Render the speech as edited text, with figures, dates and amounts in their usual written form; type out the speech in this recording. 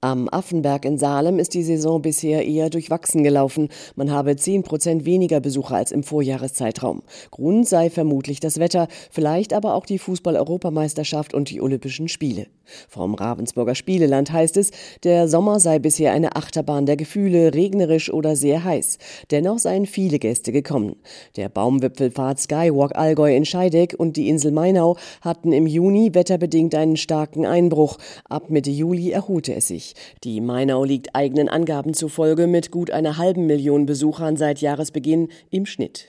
Am Affenberg in Salem ist die Saison bisher eher durchwachsen gelaufen. Man habe 10% weniger Besucher als im Vorjahreszeitraum. Grund sei vermutlich das Wetter, vielleicht aber auch die Fußball-Europameisterschaft und die Olympischen Spiele. Vom Ravensburger Spieleland heißt es, der Sommer sei bisher eine Achterbahn der Gefühle, regnerisch oder sehr heiß. Dennoch seien viele Gäste gekommen. Der Baumwipfelpfad Skywalk Allgäu in Scheideck und die Insel Mainau hatten im Juni wetterbedingt einen starken Einbruch. Ab Mitte Juli erholte es sich. Die Mainau liegt eigenen Angaben zufolge mit gut einer halben Million Besuchern seit Jahresbeginn im Schnitt.